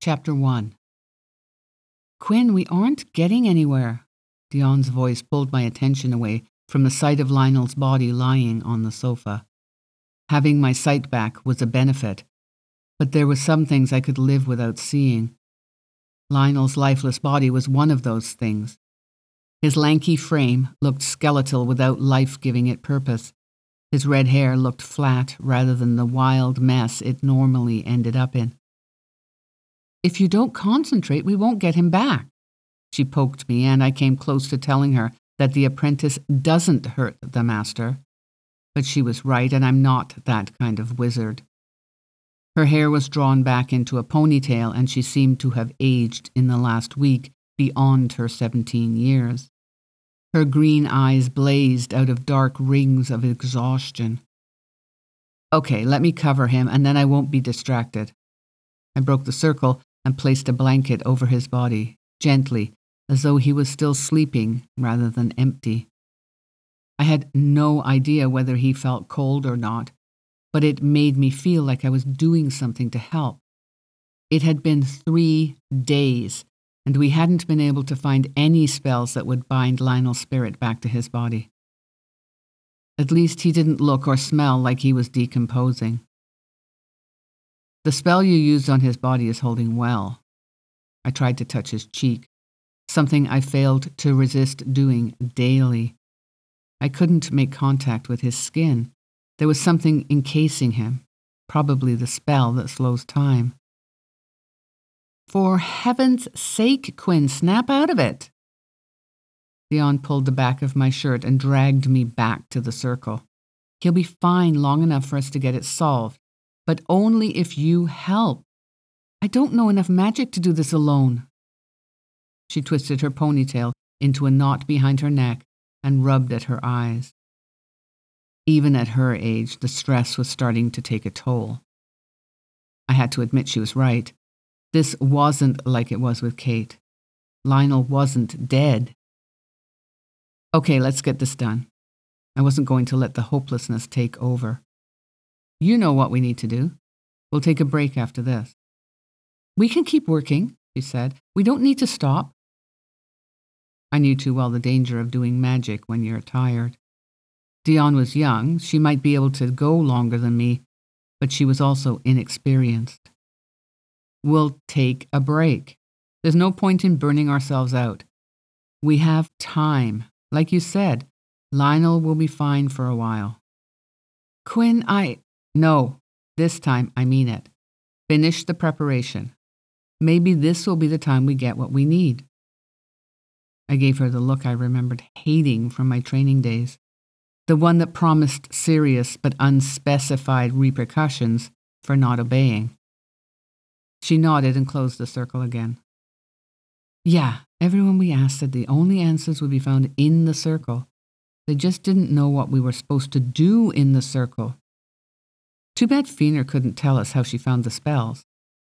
Chapter 1. Quinn, we aren't getting anywhere. Dion's voice pulled my attention away from the sight of Lionel's body lying on the sofa. Having my sight back was a benefit, but there were some things I could live without seeing. Lionel's lifeless body was one of those things. His lanky frame looked skeletal without life giving it purpose. His red hair looked flat rather than the wild mess it normally ended up in. If you don't concentrate, we won't get him back. She poked me, and I came close to telling her that the apprentice doesn't hurt the master. But she was right, and I'm not that kind of wizard. Her hair was drawn back into a ponytail, and she seemed to have aged in the last week beyond her 17 years. Her green eyes blazed out of dark rings of exhaustion. Okay, let me cover him, and then I won't be distracted. I broke the circle and placed a blanket over his body, gently, as though he was still sleeping rather than empty. I had no idea whether he felt cold or not, but it made me feel like I was doing something to help. It had been 3 days, and we hadn't been able to find any spells that would bind Lionel's spirit back to his body. At least he didn't look or smell like he was decomposing. The spell you used on his body is holding well. I tried to touch his cheek, something I failed to resist doing daily. I couldn't make contact with his skin. There was something encasing him, probably the spell that slows time. For heaven's sake, Quinn, snap out of it. Dion pulled the back of my shirt and dragged me back to the circle. He'll be fine long enough for us to get it solved, but only if you help. I don't know enough magic to do this alone. She twisted her ponytail into a knot behind her neck and rubbed at her eyes. Even at her age, the stress was starting to take a toll. I had to admit she was right. This wasn't like it was with Kate. Lionel wasn't dead. Okay, let's get this done. I wasn't going to let the hopelessness take over. You know what we need to do. We'll take a break after this. We can keep working, she said. We don't need to stop. I knew too well the danger of doing magic when you're tired. Dion was young. She might be able to go longer than me, but she was also inexperienced. We'll take a break. There's no point in burning ourselves out. We have time. Like you said, Lionel will be fine for a while. Quinn, No, this time I mean it. Finish the preparation. Maybe this will be the time we get what we need. I gave her the look I remembered hating from my training days, the one that promised serious but unspecified repercussions for not obeying. She nodded and closed the circle again. Yeah, everyone we asked said the only answers would be found in the circle. They just didn't know what we were supposed to do in the circle. Too bad Feener couldn't tell us how she found the spells.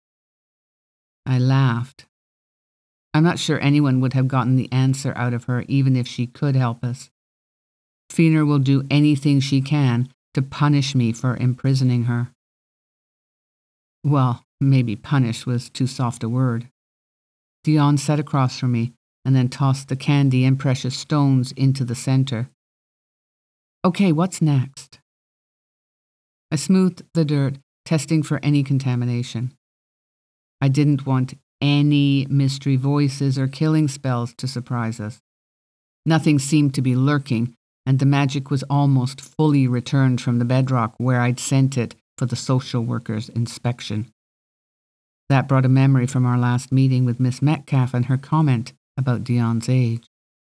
I laughed. I'm not sure anyone would have gotten the answer out of her even if she could help us. Feener will do anything she can to punish me for imprisoning her. Well, maybe punish was too soft a word. Dion sat across from me and then tossed the candy and precious stones into the center. Okay, what's next? I smoothed the dirt, testing for any contamination. I didn't want any mystery voices or killing spells to surprise us. Nothing seemed to be lurking, and the magic was almost fully returned from the bedrock where I'd sent it for the social worker's inspection. That brought a memory from our last meeting with Miss Metcalf and her comment about Dion's age.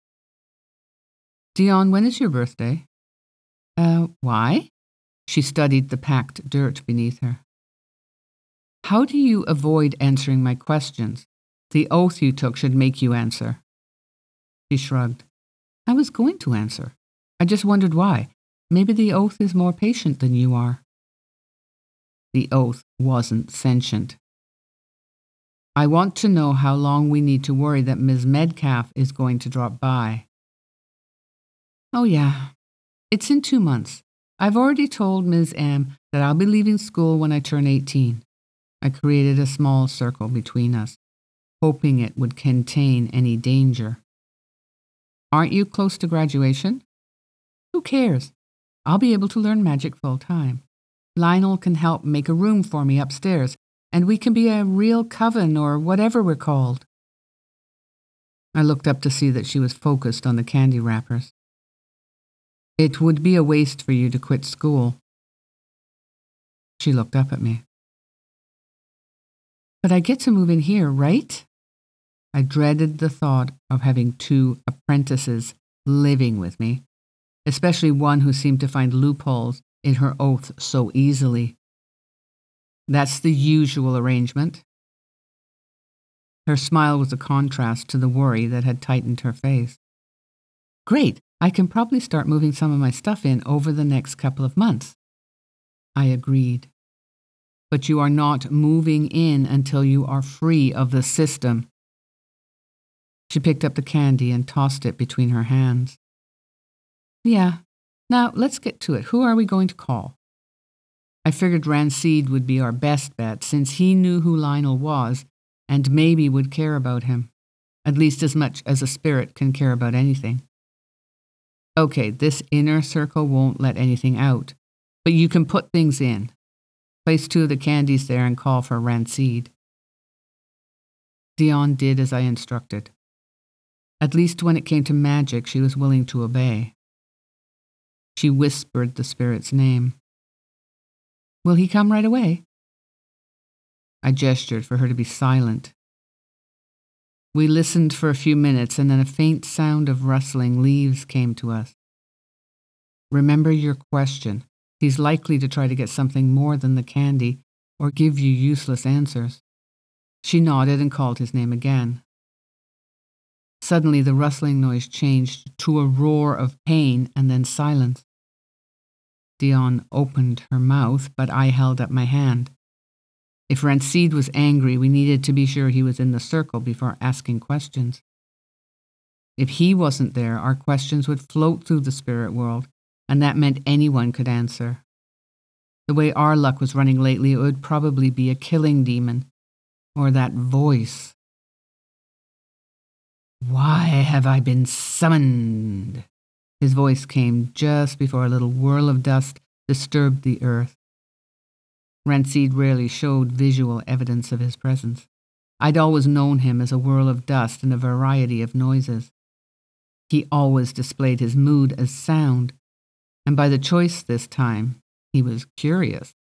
Dion, when is your birthday? Why? She studied the packed dirt beneath her. How do you avoid answering my questions? The oath you took should make you answer. She shrugged. I was going to answer. I just wondered why. Maybe the oath is more patient than you are. The oath wasn't sentient. I want to know how long we need to worry that Ms. Metcalf is going to drop by. Oh yeah, it's in 2 months. I've already told Ms. M that I'll be leaving school when I turn 18. I created a small circle between us, hoping it would contain any danger. Aren't you close to graduation? Who cares? I'll be able to learn magic full time. Lionel can help make a room for me upstairs, and we can be a real coven or whatever we're called. I looked up to see that she was focused on the candy wrappers. It would be a waste for you to quit school. She looked up at me. But I get to move in here, right? I dreaded the thought of having 2 apprentices living with me, especially one who seemed to find loopholes in her oath so easily. That's the usual arrangement. Her smile was a contrast to the worry that had tightened her face. Great, I can probably start moving some of my stuff in over the next couple of months. I agreed. But you are not moving in until you are free of the system. She picked up the candy and tossed it between her hands. Yeah, now let's get to it. Who are we going to call? I figured Rancid would be our best bet since he knew who Lionel was and maybe would care about him, at least as much as a spirit can care about anything. Okay, this inner circle won't let anything out, but you can put things in. Place 2 of the candies there and call for Rancid. Dion did as I instructed. At least when it came to magic, she was willing to obey. She whispered the spirit's name. Will he come right away? I gestured for her to be silent. We listened for a few minutes, and then a faint sound of rustling leaves came to us. Remember your question. He's likely to try to get something more than the candy or give you useless answers. She nodded and called his name again. Suddenly, the rustling noise changed to a roar of pain and then silence. Dion opened her mouth, but I held up my hand. If Rancid was angry, we needed to be sure he was in the circle before asking questions. If he wasn't there, our questions would float through the spirit world, and that meant anyone could answer. The way our luck was running lately, it would probably be a killing demon, or that voice. Why have I been summoned? His voice came just before a little whirl of dust disturbed the earth. Rancid rarely showed visual evidence of his presence. I'd always known him as a whirl of dust and a variety of noises. He always displayed his mood as sound, and by the choice this time, he was curious.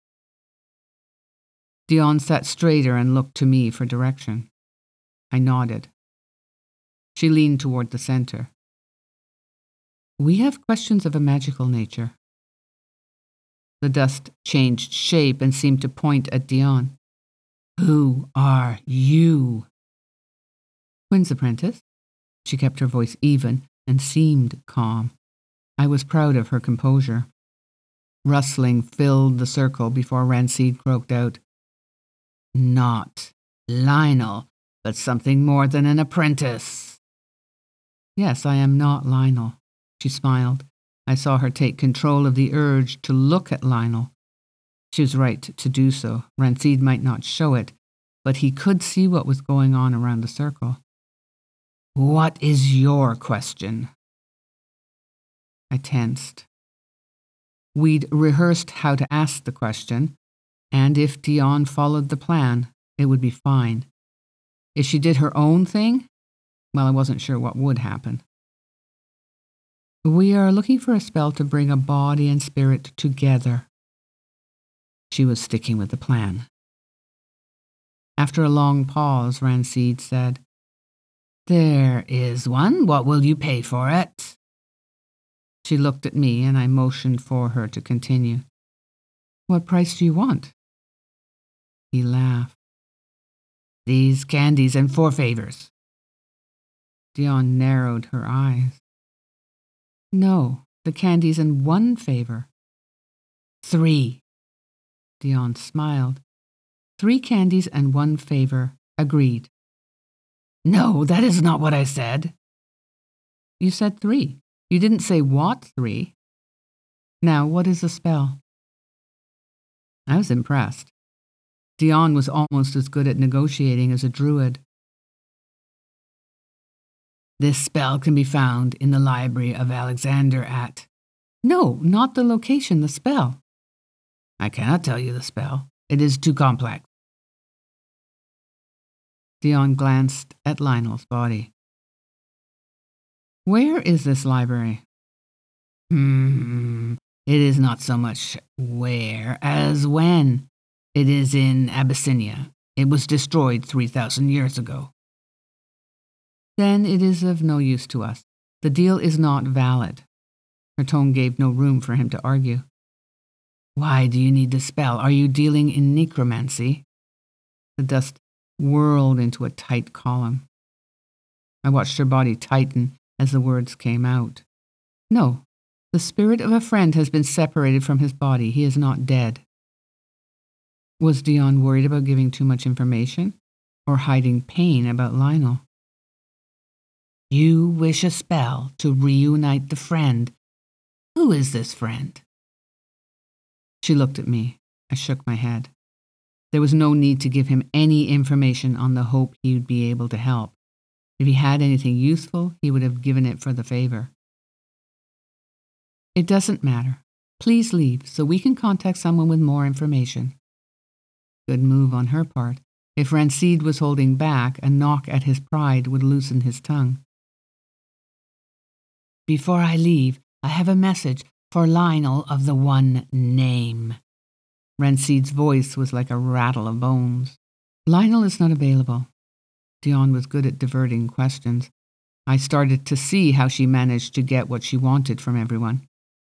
Dion sat straighter and looked to me for direction. I nodded. She leaned toward the center. We have questions of a magical nature. The dust changed shape and seemed to point at Dion. Who are you? Quinn's apprentice. She kept her voice even and seemed calm. I was proud of her composure. Rustling filled the circle before Rancid croaked out. Not Lionel, but something more than an apprentice. Yes, I am not Lionel. She smiled. I saw her take control of the urge to look at Lionel. She was right to do so. Rancid might not show it, but he could see what was going on around the circle. What is your question? I tensed. We'd rehearsed how to ask the question, and if Dion followed the plan, it would be fine. If she did her own thing, well, I wasn't sure what would happen. We are looking for a spell to bring a body and spirit together. She was sticking with the plan. After a long pause, Rancid said, There is one. What will you pay for it? She looked at me, and I motioned for her to continue. What price do you want? He laughed. These candies and 4 favors. Dion narrowed her eyes. No, the candies and 1 favor. 3. Dion smiled. 3 candies and 1 favor. Agreed. No, that is not what I said. You said 3. You didn't say what 3. Now, what is the spell? I was impressed. Dion was almost as good at negotiating as a druid. This spell can be found in the library of Alexander at... No, not the location, the spell. I cannot tell you the spell. It is too complex. Dion glanced at Lionel's body. Where is this library? It is not so much where as when. It is in Abyssinia. It was destroyed 3,000 years ago. Then it is of no use to us. The deal is not valid. Her tone gave no room for him to argue. Why do you need the spell? Are you dealing in necromancy? The dust whirled into a tight column. I watched her body tighten as the words came out. No, the spirit of a friend has been separated from his body. He is not dead. Was Dion worried about giving too much information or hiding pain about Lionel? You wish a spell to reunite the friend. Who is this friend? She looked at me. I shook my head. There was no need to give him any information on the hope he would be able to help. If he had anything useful, he would have given it for the favor. It doesn't matter. Please leave so we can contact someone with more information. Good move on her part. If Rancid was holding back, a knock at his pride would loosen his tongue. Before I leave, I have a message for Lionel of the One Name. Rancid's voice was like a rattle of bones. Lionel is not available. Dion was good at diverting questions. I started to see how she managed to get what she wanted from everyone.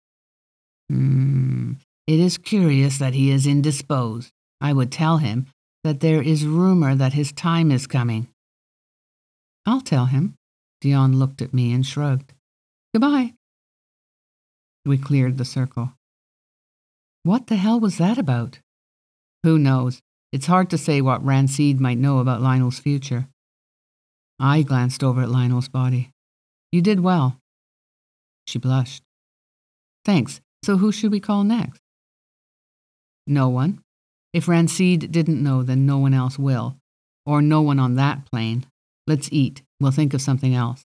It is curious that he is indisposed. I would tell him that there is rumor that his time is coming. I'll tell him. Dion looked at me and shrugged. Goodbye. We cleared the circle. What the hell was that about? Who knows? It's hard to say what Rancid might know about Lionel's future. I glanced over at Lionel's body. You did well. She blushed. Thanks. So who should we call next? No one. If Rancid didn't know, then no one else will. Or no one on that plane. Let's eat. We'll think of something else.